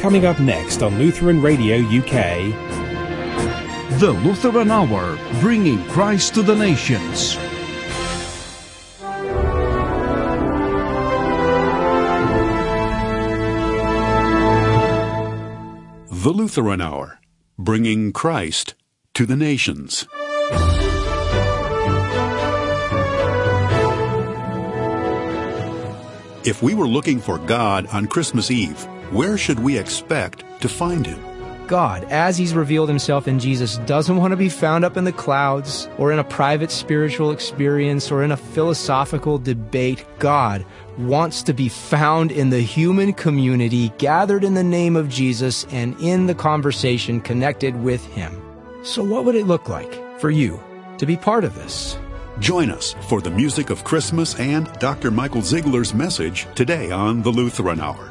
Coming up next on Lutheran Radio UK. The Lutheran Hour, bringing Christ to the nations. The Lutheran Hour, bringing Christ to the nations. If we were looking for God on Christmas Eve, where should we expect to find Him? God, as He's revealed Himself in Jesus, doesn't want to be found up in the clouds or in a private spiritual experience or in a philosophical debate. God wants to be found in the human community, gathered in the name of Jesus and in the conversation connected with Him. So what would it look like for you to be part of this? Join us for the music of Christmas and Dr. Michael Ziegler's message today on the Lutheran Hour.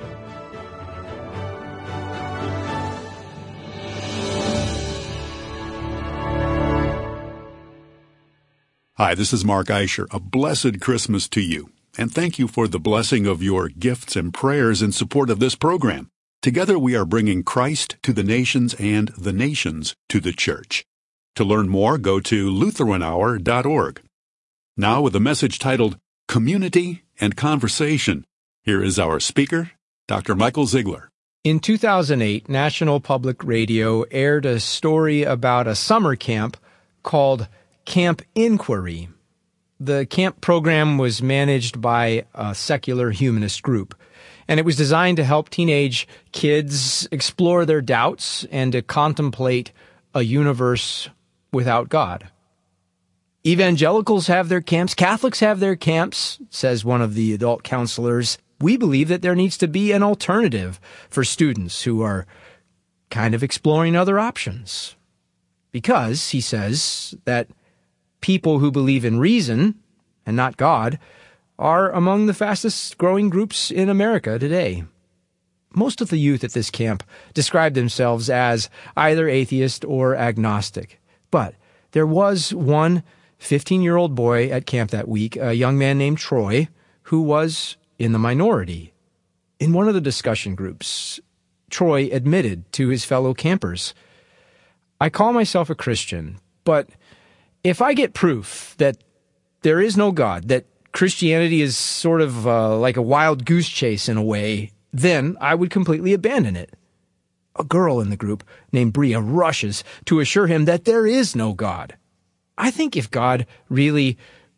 Hi, this is Mark Eicher. A blessed Christmas to you. And thank you for the blessing of your gifts and prayers in support of this program. Together we are bringing Christ to the nations and the nations to the church. To learn more, go to LutheranHour.org. Now with a message titled Community and Conversation, here is our speaker, Dr. Michael Ziegler. In 2008, National Public Radio aired a story about a summer camp called Camp Inquiry. The camp program was managed by a secular humanist group, and it was designed to help teenage kids explore their doubts and to contemplate a universe without God. Evangelicals have their camps, Catholics have their camps, says one of the adult counselors. We believe that there needs to be an alternative for students who are kind of exploring other options. Because, he says, that people who believe in reason and not God are among the fastest growing groups in America today. Most of the youth at this camp described themselves as either atheist or agnostic. But there was one 15-year-old boy at camp that week, a young man named Troy, who was in the minority. In one of the discussion groups, Troy admitted to his fellow campers, "I call myself a Christian, but if I get proof that there is no God, that Christianity is sort of like a wild goose chase in a way, then I would completely abandon it." A girl in the group named Bria rushes to assure him that there is no God. I think if God really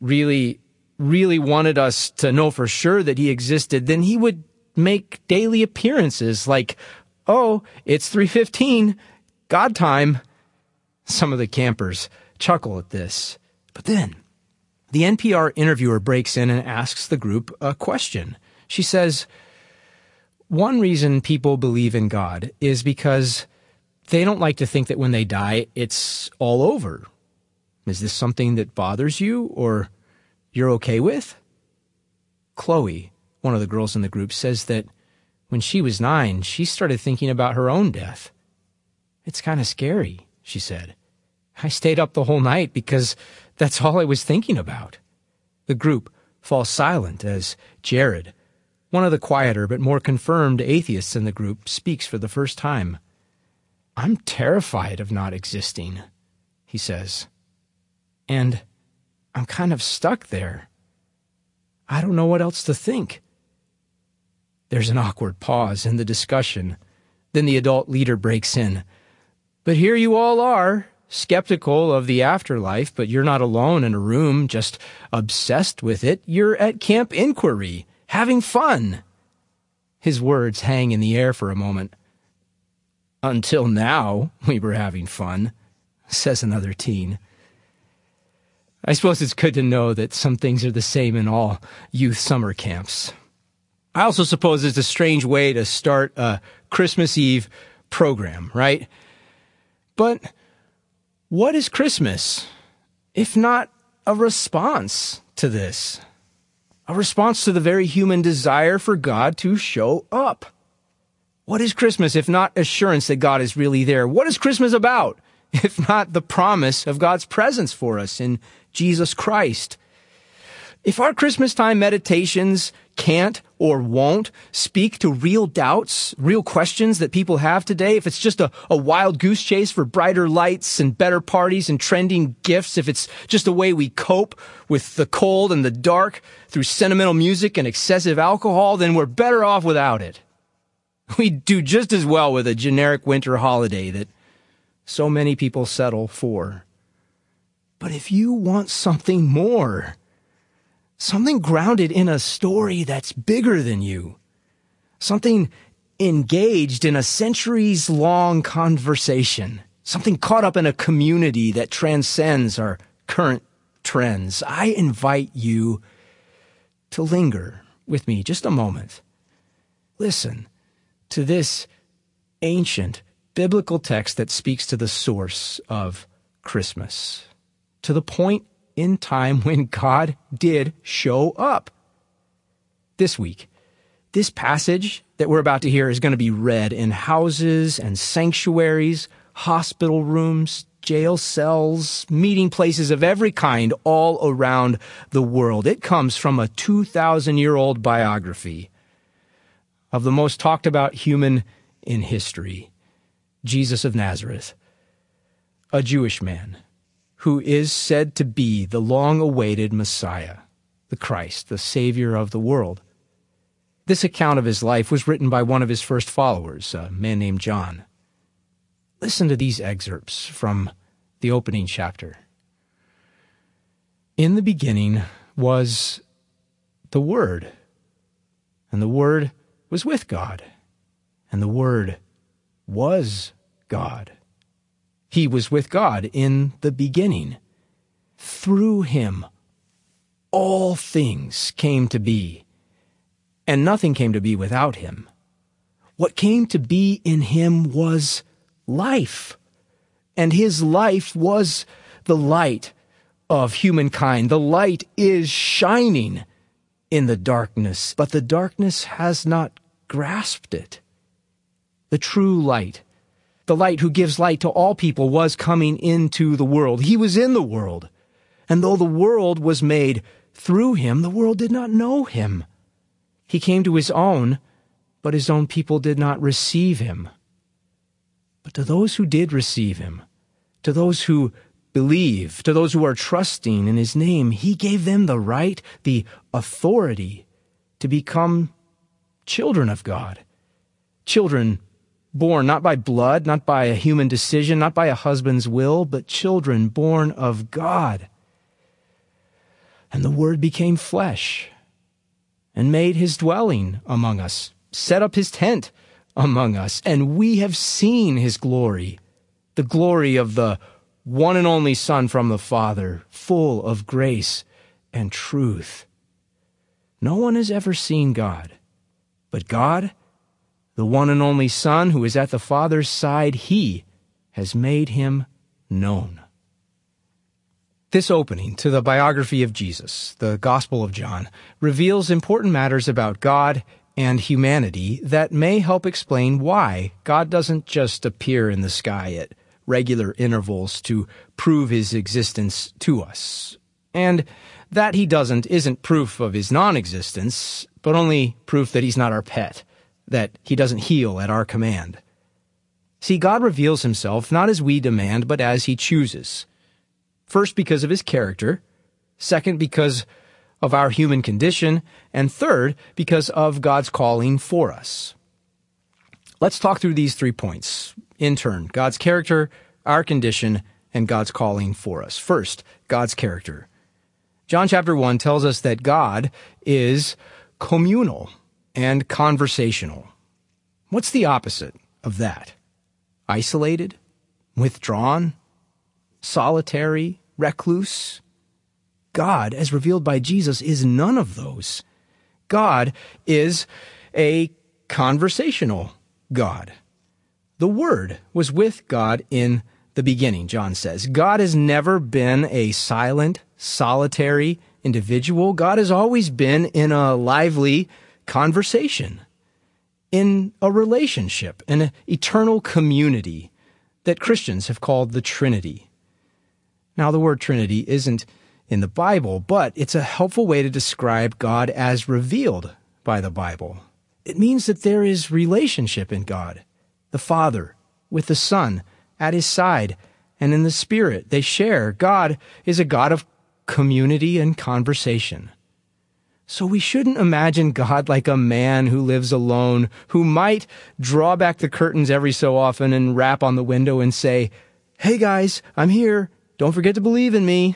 wanted us to know for sure that He existed, then He would make daily appearances like, "Oh, it's 3:15, God time." Some of the campers chuckle at this. But then the NPR interviewer breaks in and asks the group a question. She says, "One reason people believe in God is because they don't like to think that when they die, it's all over. Is this something that bothers you or you're okay with?" Chloe, one of the girls in the group, says that when she was 9, she started thinking about her own death. "It's kind of scary," she said. "I stayed up the whole night because that's all I was thinking about." The group falls silent as Jared, one of the quieter but more confirmed atheists in the group, speaks for the first time. "I'm terrified of not existing," he says. "And I'm kind of stuck there. I don't know what else to think." There's an awkward pause in the discussion. Then the adult leader breaks in. "But here you all are, skeptical of the afterlife, but you're not alone in a room just obsessed with it. You're at Camp Inquiry, having fun." His words hang in the air for a moment. "Until now, we were having fun," says another teen. I suppose it's good to know that some things are the same in all youth summer camps. I also suppose it's a strange way to start a Christmas Eve program, right? But what is Christmas, if not a response to this? A response to the very human desire for God to show up. What is Christmas, if not assurance that God is really there? What is Christmas about, if not the promise of God's presence for us in Jesus Christ? If our Christmas time meditations can't or won't speak to real doubts, real questions that people have today, if it's just a wild goose chase for brighter lights and better parties and trending gifts, if it's just a way we cope with the cold and the dark through sentimental music and excessive alcohol, then we're better off without it. We'd do just as well with a generic winter holiday that so many people settle for. But if you want something more, something grounded in a story that's bigger than you, something engaged in a centuries-long conversation, something caught up in a community that transcends our current trends, I invite you to linger with me just a moment. Listen to this ancient biblical text that speaks to the source of Christmas, to the point in time when God did show up. This week, this passage that we're about to hear is going to be read in houses and sanctuaries, hospital rooms, jail cells, meeting places of every kind all around the world. It comes from a 2,000-year-old biography of the most talked about human in history, Jesus of Nazareth, a Jewish man who is said to be the long-awaited Messiah, the Christ, the Savior of the world. This account of his life was written by one of his first followers, a man named John. Listen to these excerpts from the opening chapter. In the beginning was the Word, and the Word was with God, and the Word was God. He was with God in the beginning. Through him, all things came to be, and nothing came to be without him. What came to be in him was life, and his life was the light of humankind. The light is shining in the darkness, but the darkness has not grasped it. The true light, the light who gives light to all people, was coming into the world. He was in the world, and though the world was made through him, the world did not know him. He came to his own, but his own people did not receive him. But to those who did receive him, to those who believe, to those who are trusting in his name, he gave them the right, the authority to become children of God. Children born not by blood, not by a human decision, not by a husband's will, but children born of God. And the Word became flesh and made his dwelling among us, set up his tent among us, and we have seen his glory, the glory of the one and only Son from the Father, full of grace and truth. No one has ever seen God, but God, the one and only Son who is at the Father's side, he has made him known. This opening to the biography of Jesus, the Gospel of John, reveals important matters about God and humanity that may help explain why God doesn't just appear in the sky at regular intervals to prove his existence to us. And that he doesn't isn't proof of his non-existence, but only proof that he's not our pet, that he doesn't heal at our command. See, God reveals himself not as we demand, but as he chooses. First, because of his character. Second, because of our human condition. And third, because of God's calling for us. Let's talk through these 3 points in turn: God's character, our condition, and God's calling for us. First, God's character. John chapter 1 tells us that God is communal and conversational. What's the opposite of that? Isolated? Withdrawn? Solitary? Recluse? God, as revealed by Jesus, is none of those. God is a conversational God. The Word was with God in the beginning, John says. God has never been a silent, solitary individual. God has always been in a lively conversation, in a relationship, in an eternal community that Christians have called the Trinity. Now, the word Trinity isn't in the Bible, but it's a helpful way to describe God as revealed by the Bible. It means that there is relationship in God. The Father with the Son at his side, and in the Spirit they share. God is a God of community and conversation. So we shouldn't imagine God like a man who lives alone, who might draw back the curtains every so often and rap on the window and say, "Hey guys, I'm here. Don't forget to believe in me."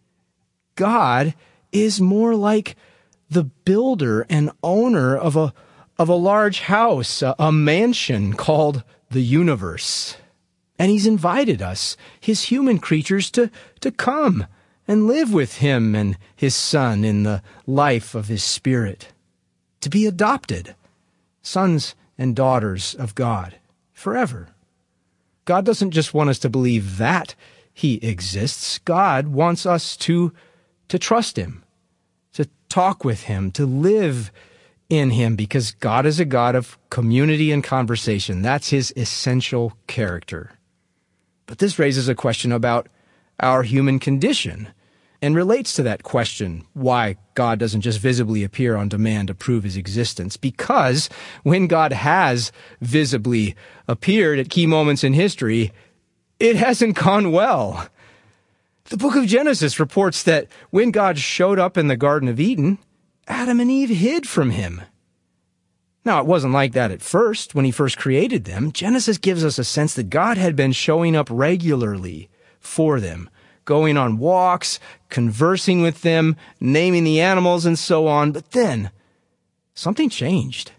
God is more like the builder and owner of a large house, a mansion called the universe. And he's invited us, his human creatures, to come and live with him and his Son in the life of his Spirit, to be adopted, sons and daughters of God, forever. God doesn't just want us to believe that he exists. God wants us to trust him, to talk with him, to live in him, because God is a God of community and conversation. That's his essential character. But this raises a question about our human condition and relates to that question, why God doesn't just visibly appear on demand to prove his existence. Because when God has visibly appeared at key moments in history, it hasn't gone well. The book of Genesis reports that when God showed up in the Garden of Eden, Adam and Eve hid from him. Now, it wasn't like that at first, when he first created them. Genesis gives us a sense that God had been showing up regularly for them, going on walks, conversing with them, naming the animals, and so on. But then, something changed.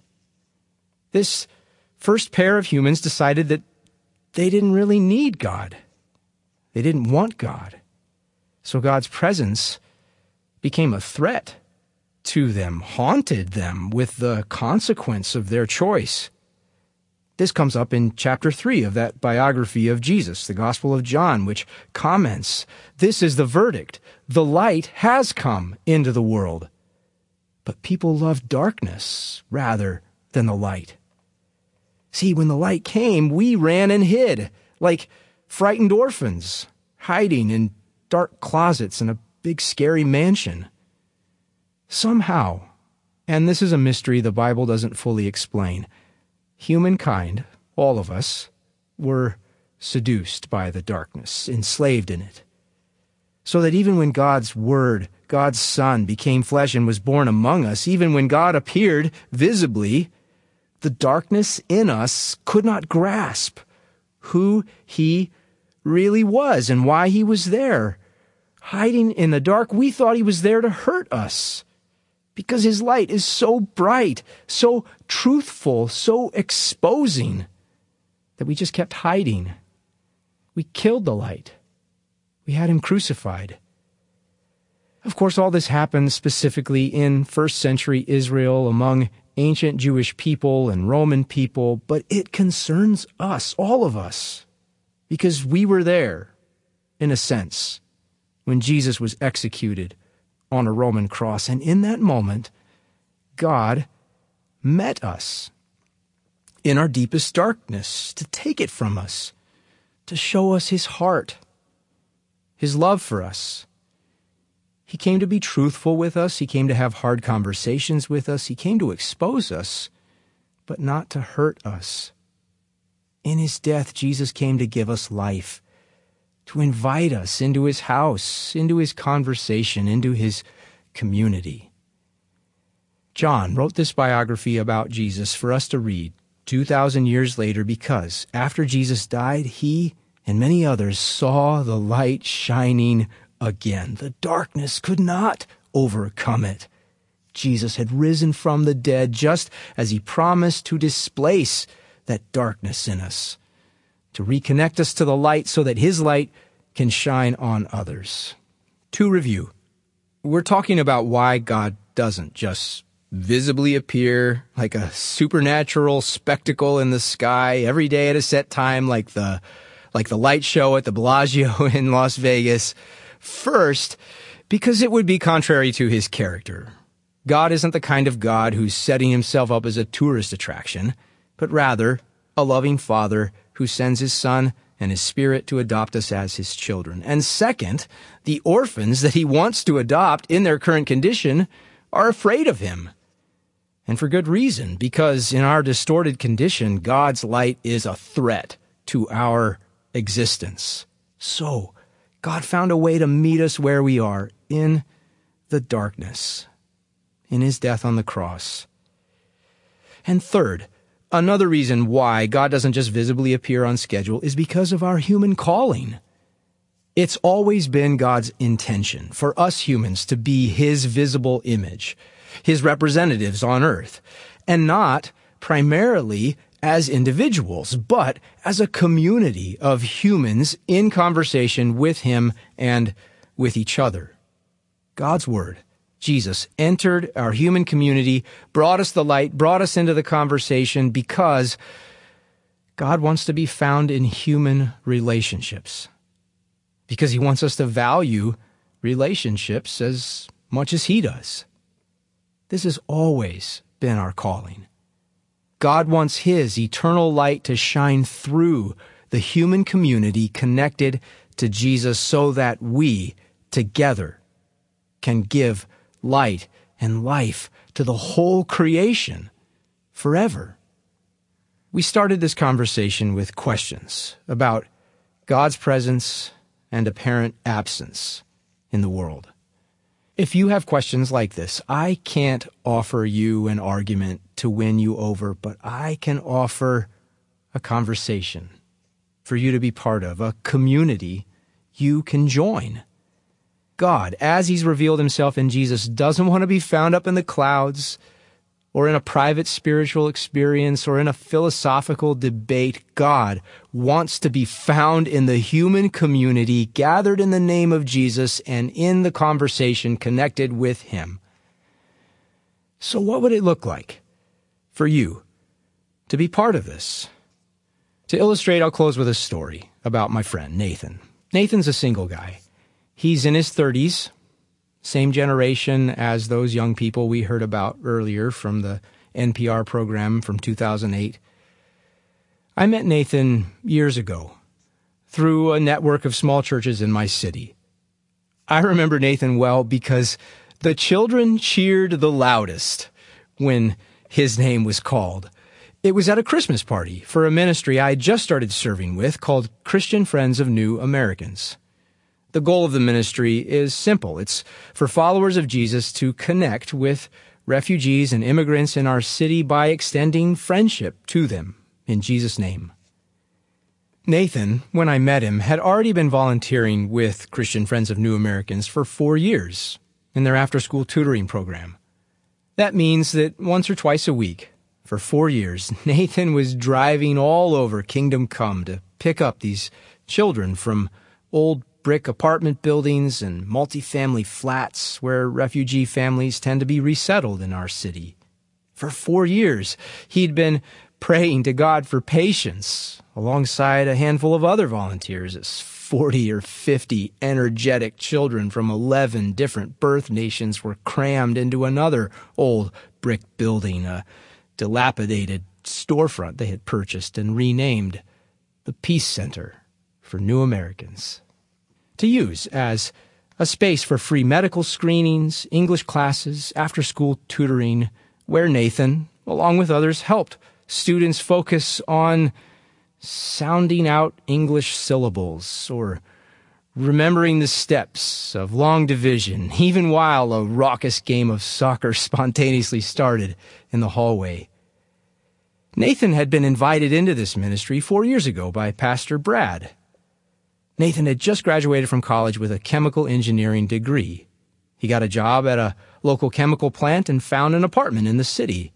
This first pair of humans decided that they didn't really need God. They didn't want God. So God's presence became a threat to them, haunted them with the consequence of their choice. This comes up in chapter 3 of that biography of Jesus, the Gospel of John, which comments, "This is the verdict. The light has come into the world, but people love darkness rather than the light." See, when the light came, we ran and hid, like frightened orphans, hiding in dark closets in a big scary mansion. Somehow, and this is a mystery the Bible doesn't fully explain, humankind, all of us, were seduced by the darkness, enslaved in it. So that even when God's Word, God's Son, became flesh and was born among us, even when God appeared visibly, the darkness in us could not grasp who he really was and why he was there. Hiding in the dark, we thought he was there to hurt us, because his light is so bright, so truthful, so exposing, that we just kept hiding. We killed the light. We had him crucified. Of course, all this happened specifically in first century Israel among ancient Jewish people and Roman people, but it concerns us, all of us, because we were there, in a sense, when Jesus was executed on a Roman cross. And in that moment, God met us in our deepest darkness to take it from us, to show us his heart, his love for us. He came to be truthful with us. He came to have hard conversations with us. He came to expose us, but not to hurt us. In his death, Jesus came to give us life, to invite us into his house, into his conversation, into his community. John wrote this biography about Jesus for us to read 2,000 years later because after Jesus died, he and many others saw the light shining again. The darkness could not overcome it. Jesus had risen from the dead just as he promised to displace that darkness in us, to reconnect us to the light so that his light can shine on others. To review, we're talking about why God doesn't just visibly appear like a supernatural spectacle in the sky every day at a set time, like the light show at the Bellagio in Las Vegas. First, because it would be contrary to his character. God isn't the kind of God who's setting himself up as a tourist attraction, but rather a loving Father who sends his Son and his Spirit to adopt us as his children. And second, the orphans that he wants to adopt in their current condition are afraid of him. And for good reason, because in our distorted condition, God's light is a threat to our existence. So, God found a way to meet us where we are, in the darkness, in his death on the cross. And third, another reason why God doesn't just visibly appear on schedule is because of our human calling. It's always been God's intention for us humans to be his visible image, his representatives on earth, and not primarily as individuals, but as a community of humans in conversation with him and with each other. God's Word, Jesus, entered our human community, brought us the light, brought us into the conversation because God wants to be found in human relationships. Because he wants us to value relationships as much as he does. This has always been our calling. God wants his eternal light to shine through the human community connected to Jesus so that we, together, can give light and life to the whole creation forever. We started this conversation with questions about God's presence and apparent absence in the world. If you have questions like this, I can't offer you an argument to win you over, but I can offer a conversation for you to be part of, a community you can join. God, as he's revealed himself in Jesus, doesn't want to be found up in the clouds or in a private spiritual experience or in a philosophical debate. God wants to be found in the human community, gathered in the name of Jesus and in the conversation connected with him. So what would it look like for you to be part of this? To illustrate, I'll close with a story about my friend, Nathan. Nathan's a single guy. He's in his 30s, same generation as those young people we heard about earlier from the NPR program from 2008. I met Nathan years ago through a network of small churches in my city. I remember Nathan well because the children cheered the loudest when his name was called. It was at a Christmas party for a ministry I had just started serving with called Christian Friends of New Americans. The goal of the ministry is simple. It's for followers of Jesus to connect with refugees and immigrants in our city by extending friendship to them in Jesus' name. Nathan, when I met him, had already been volunteering with Christian Friends of New Americans for 4 years in their after-school tutoring program. That means that once or twice a week, for 4 years, Nathan was driving all over Kingdom Come to pick up these children from old brick apartment buildings and multifamily flats where refugee families tend to be resettled in our city. For 4 years, he'd been praying to God for patience alongside a handful of other volunteers as 40 or 50 energetic children from 11 different birth nations were crammed into another old brick building, a dilapidated storefront they had purchased and renamed the Peace Center for New Americans, to use as a space for free medical screenings, English classes, after-school tutoring, where Nathan, along with others, helped students focus on sounding out English syllables or remembering the steps of long division, even while a raucous game of soccer spontaneously started in the hallway. Nathan had been invited into this ministry 4 years ago by Pastor Brad. Nathan had just graduated from college with a chemical engineering degree. He got a job at a local chemical plant and found an apartment in the city.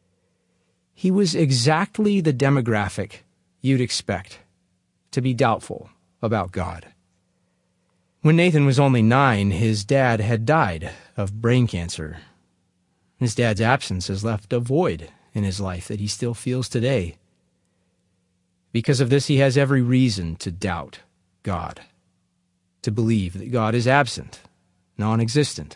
He was exactly the demographic you'd expect to be doubtful about God. When Nathan was only 9, his dad had died of brain cancer. His dad's absence has left a void in his life that he still feels today. Because of this, he has every reason to doubt God, to believe that God is absent, non-existent.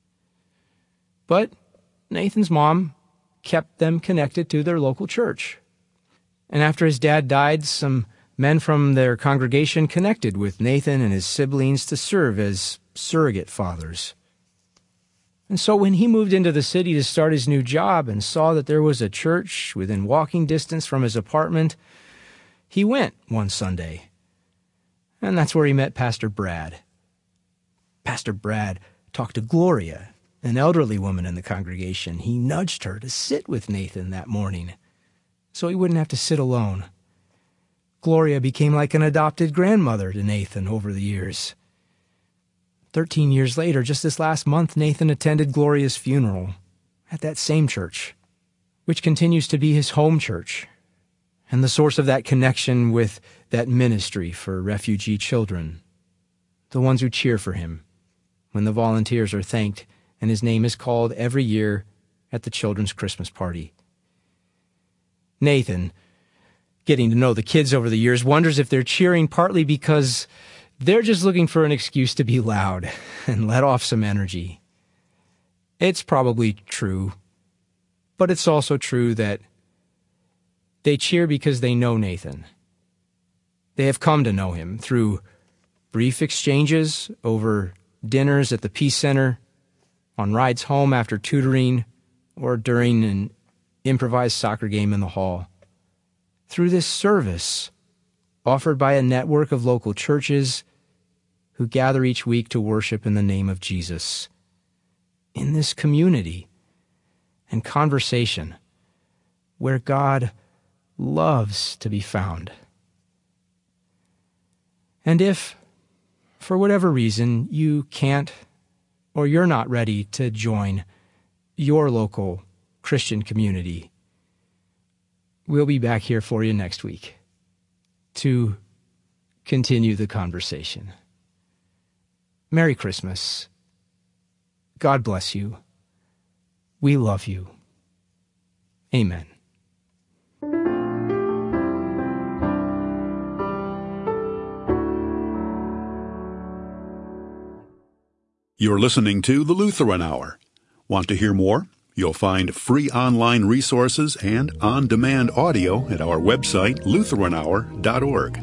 But Nathan's mom kept them connected to their local church. And after his dad died, some men from their congregation connected with Nathan and his siblings to serve as surrogate fathers. And so when he moved into the city to start his new job and saw that there was a church within walking distance from his apartment, he went one Sunday. And that's where he met Pastor Brad. Pastor Brad talked to Gloria, an elderly woman in the congregation. He nudged her to sit with Nathan that morning so he wouldn't have to sit alone. Gloria became like an adopted grandmother to Nathan over the years. 13 years later, just this last month, Nathan attended Gloria's funeral at that same church, which continues to be his home church and the source of that connection with that ministry for refugee children, the ones who cheer for him when the volunteers are thanked and his name is called every year at the children's Christmas party. Nathan, getting to know the kids over the years, wonders if they're cheering partly because they're just looking for an excuse to be loud and let off some energy. It's probably true, but it's also true that they cheer because they know Nathan. They have come to know him through brief exchanges over dinners at the Peace Center, on rides home after tutoring, or during an improvised soccer game in the hall. Through this service offered by a network of local churches who gather each week to worship in the name of Jesus. In this community and conversation where God loves to be found. And if, for whatever reason, you can't or you're not ready to join your local Christian community, we'll be back here for you next week to continue the conversation. Merry Christmas. God bless you. We love you. Amen. You're listening to the Lutheran Hour. Want to hear more? You'll find free online resources and on-demand audio at our website, lutheranhour.org.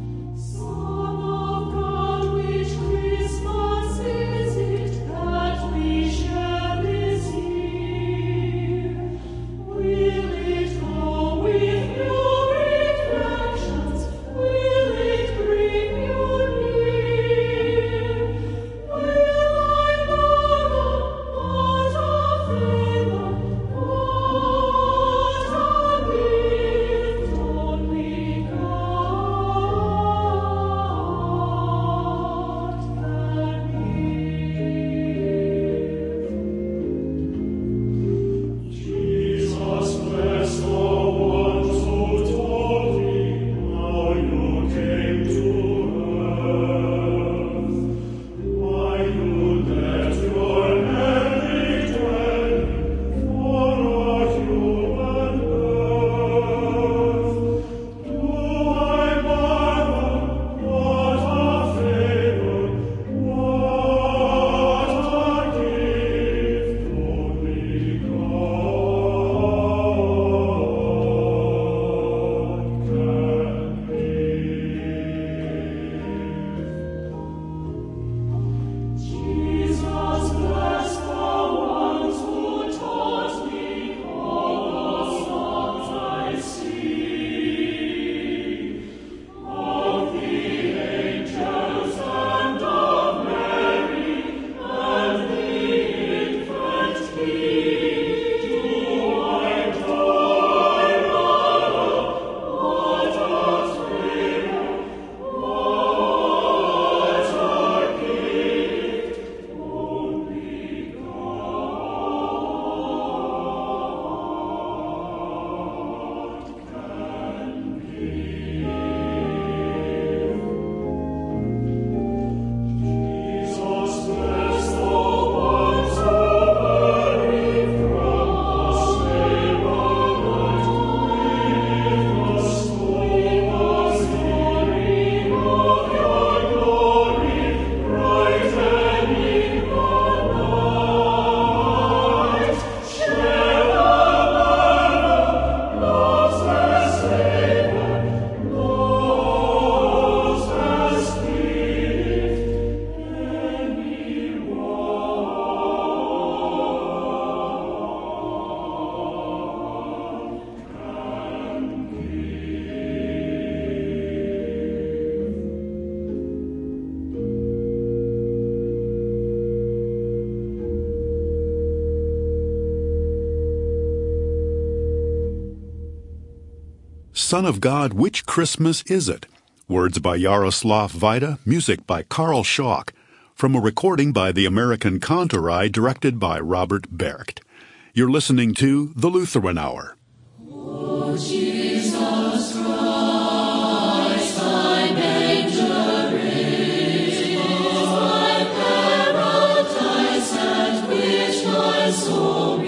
Son of God, Which Christmas Is It? Words by Yaroslav Vaida, music by Carl Schock, from a recording by the American Cantorai directed by Robert Bercht. You're listening to The Lutheran Hour. O Jesus Christ, thy manger is thy paradise at which my soul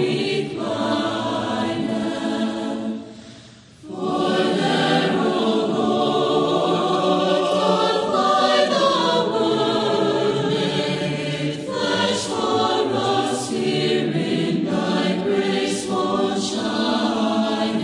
reclineth. For there, O Lord, doth lie the Word made flesh for us here in thy graceful shine.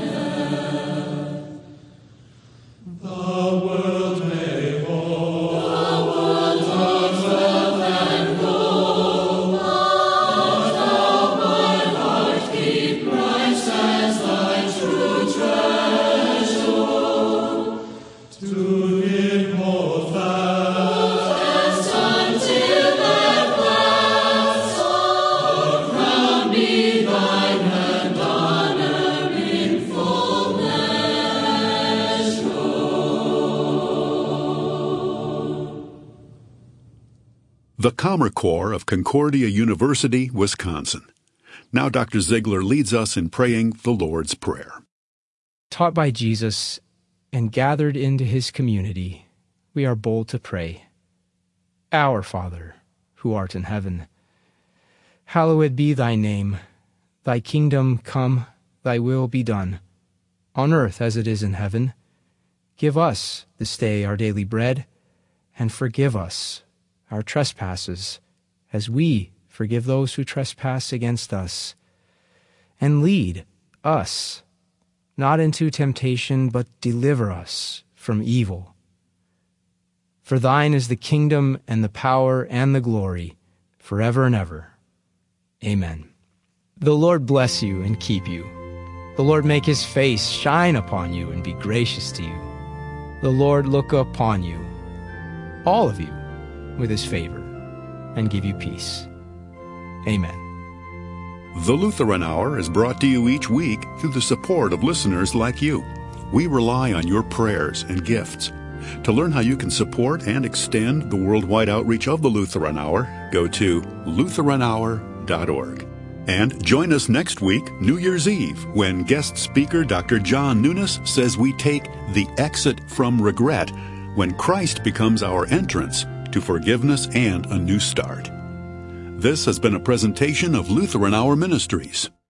The Comer Corps of Concordia University, Wisconsin. Now Dr. Ziegler leads us in praying the Lord's Prayer. Taught by Jesus and gathered into his community, we are bold to pray. Our Father, who art in heaven, hallowed be thy name. Thy kingdom come, thy will be done, on earth as it is in heaven. Give us this day our daily bread, and forgive us our trespasses, as we forgive those who trespass against us. And lead us not into temptation, but deliver us from evil. For thine is the kingdom and the power and the glory, forever and ever. Amen. The Lord bless you and keep you. The Lord make his face shine upon you and be gracious to you. The Lord look upon you, all of you, with his favor, and give you peace. Amen. The Lutheran Hour is brought to you each week through the support of listeners like you. We rely on your prayers and gifts. To learn how you can support and extend the worldwide outreach of the Lutheran Hour, go to lutheranhour.org. And join us next week, New Year's Eve, when guest speaker Dr. John Nunes says we take the exit from regret when Christ becomes our entrance to forgiveness and a new start. This has been a presentation of Lutheran Hour Ministries.